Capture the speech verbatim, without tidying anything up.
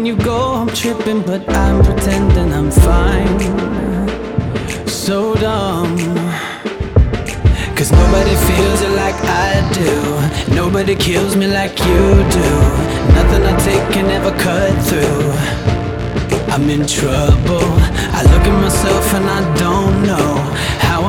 you go, I'm tripping, but I'm pretending I'm fine. So dumb, cause nobody feels it like I do. Nobody kills me like you do. Nothing I take can ever cut through. I'm in trouble. I look at myself and I don't know how